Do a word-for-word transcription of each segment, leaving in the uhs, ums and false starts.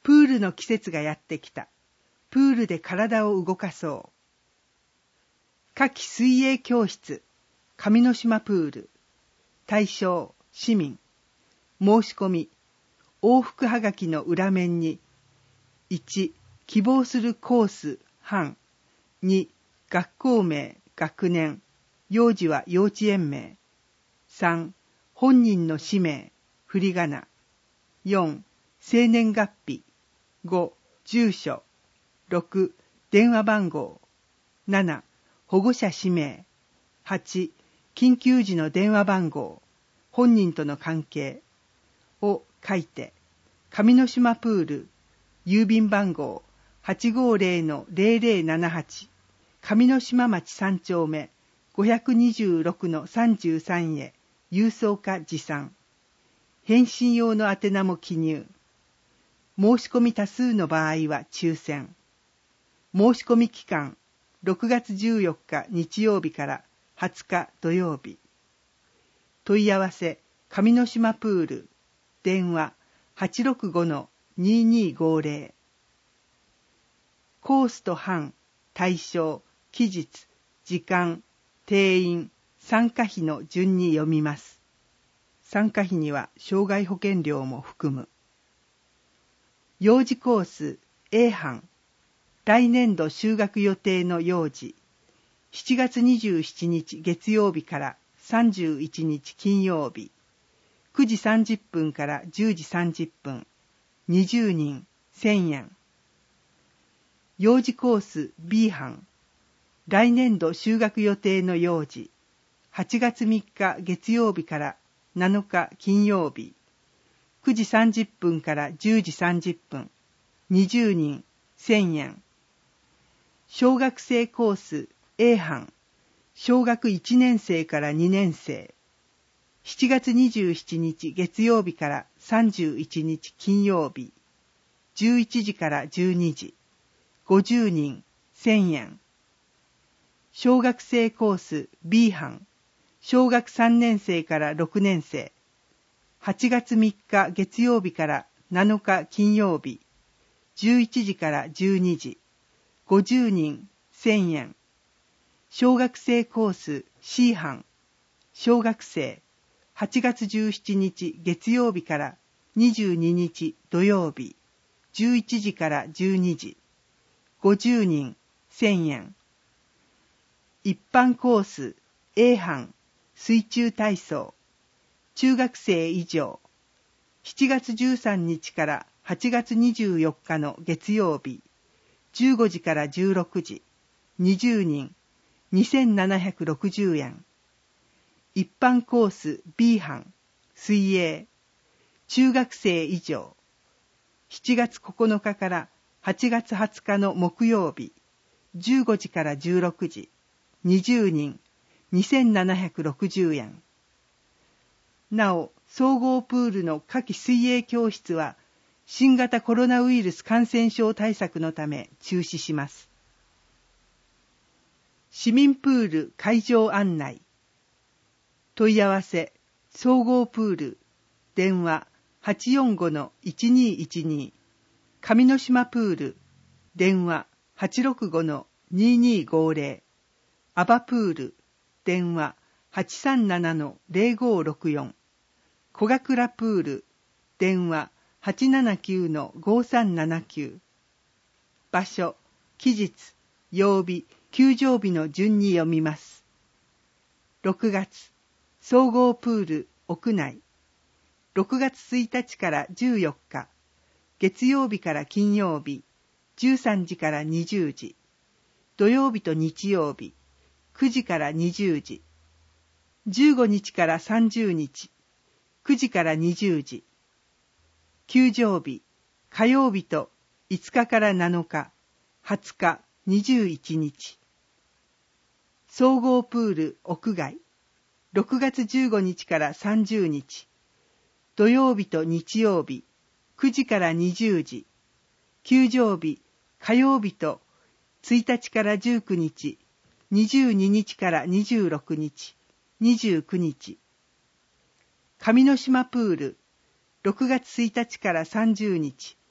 プールの季節がやってきた。プールで体を動かそう。夏季水泳教室、上之島プール。対象、市民。申し込み、往復はがきの裏面に、いち、希望するコース、班。に、学校名、学年。幼児は幼稚園名。さん、本人の氏名、振り仮名。よん、生年月日。ご、住所。ろく、電話番号。なな、保護者氏名。はち、緊急時の電話番号。本人との関係。を書いて、上之島プール、郵便番号 はちごーぜろのぜろぜろななはち、上之島町さん丁目ごひゃくにじゅうろくのさんじゅうさんへ郵送か持参。返信用の宛名も記入。申し込み多数の場合は抽選。申し込み期間、ろくがつじゅうよっか日曜日からはつか土曜日。問い合わせ、上之島プール、電話 はちろくごのにーにーごーぜろ。コースと班、対象、期日、時間、定員、参加費の順に読みます。参加費には障害保険料も含む。幼児コース A 班、来年度就学予定の幼児、しちがつにじゅうしちにち月曜日からさんじゅういちにち金曜日、くじさんじゅっぷんからじゅうじさんじゅっぷん、にじゅうにん、せんえん。幼児コース B 班、来年度就学予定の幼児、はちがつみっか月曜日からなのか金曜日、くじさんじゅっぷんからじゅうじさんじゅっぷん、にじゅうにん、せんえん。小学生コース A 班、小学いちねん生からにねん生、しちがつにじゅうしちにち月曜日からさんじゅういちにち金曜日、じゅういちじからじゅうにじ、ごじゅうにん、せんえん。小学生コース B 班、小学さんねん生からろくねん生、はちがつみっか月曜日からなのか金曜日、じゅういちじからじゅうにじ、ごじゅうにん、せんえん。小学生コース C 班、小学生、はちがつじゅうしちにち月曜日からにじゅうににち土曜日、じゅういちじからじゅうにじ、ごじゅうにん、せんえん。一般コース A 班、水中体操、中学生以上、しちがつじゅうさんにちからはちがつにじゅうよっかの月曜日、じゅうごじからじゅうろくじ、にじゅうにん、にせんななひゃくろくじゅうえん。一般コース B 班、水泳、中学生以上、しちがつここのかからはちがつはつかの木曜日、じゅうごじからじゅうろくじ、にじゅうにん、にせんななひゃくろくじゅうえん。なお、総合プールの夏季水泳教室は、新型コロナウイルス感染症対策のため中止します。市民プール会場案内。問い合わせ、総合プール、電話 はちよんごのいちにいちに、上之島プール、電話 はちろくごのにーにーごーぜろ、アバプール、電話 はちさんななのぜろごろくよん、小倉プール、電話 はちななきゅうのごさんななきゅう。場所、期日、曜日、休場日の順に読みます。ろくがつ、総合プール、屋内。ろくがつついたちからじゅうよっか、月曜日から金曜日、じゅうさんじからにじゅうじ、土曜日と日曜日、くじからにじゅうじ、じゅうごにちからさんじゅうにち、くじからにじゅうじ、休場日、火曜日といつかからなのか、はつか、にじゅういちにち。総合プール屋外、ろくがつじゅうごにちからさんじゅうにち、土曜日と日曜日、くじからにじゅうじ、休場日、火曜日とついたちからじゅうくにち、にじゅうににちからにじゅうろくにち、にじゅうくにち。上之島プール、ろくがつついたちからさんじゅうにち、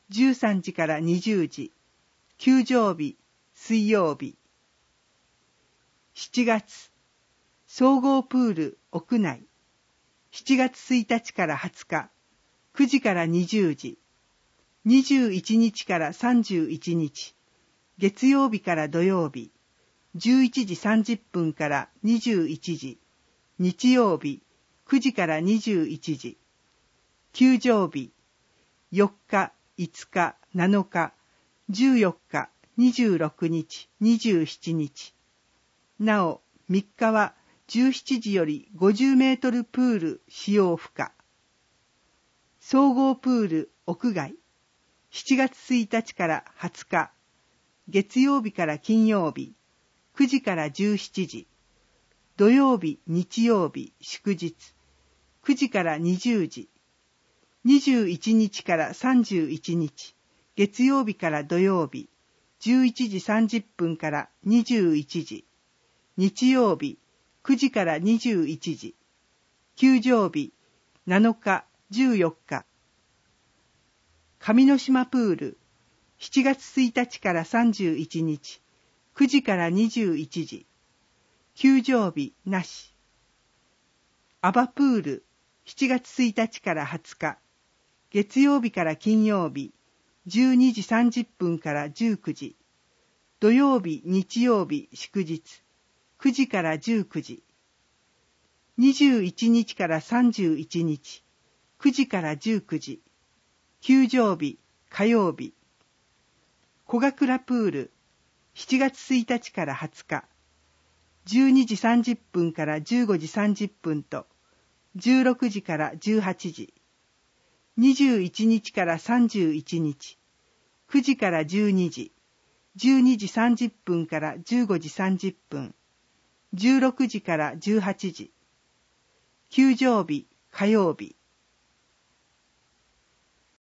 じゅうさんじからにじゅうじ、休場日、水曜日。しちがつ、総合プール屋内。しちがつついたちからはつか、くじからにじゅうじ。にじゅういちにちからさんじゅういちにち、月曜日から土曜日。じゅういちじさんじゅっぷんからにじゅういちじ。日曜日、くじからにじゅういちじ。休場日、よっか、いつか、なのか、じゅうよっか、にじゅうろくにち、にじゅうしちにち。なお、みっかはじゅうしちじよりごじゅうメートルプール使用不可。総合プール屋外。しちがつついたちからはつか、月曜日から金曜日、くじからじゅうしちじ。土曜日、日曜日、祝日、くじからにじゅうじ。にじゅういちにちからさんじゅういちにち、月曜日から土曜日、じゅういちじさんじゅっぷんからにじゅういちじ。日曜日、くじからにじゅういちじ。休場日、なのか、じゅうよっか。上之島プール、しちがつついたちからさんじゅういちにち、くじからにじゅういちじ。休場日なし。アバプール、しちがつついたちからはつか、月曜日から金曜日、じゅうにじさんじゅっぷんからじゅうくじ。土曜日、日曜日、祝日、くじからじゅうくじ。にじゅういちにちからさんじゅういちにち、くじからじゅうくじ。休場日、火曜日。小倉プール、しちがつついたちからはつか、じゅうにじさんじゅっぷんからじゅうごじさんじゅっぷんと、じゅうろくじからじゅうはちじ。にじゅういちにちからさんじゅういちにち、くじからじゅうにじ、じゅうにじさんじゅっぷんからじゅうごじさんじゅっぷん、じゅうろくじからじゅうはちじ。休場日、火曜日。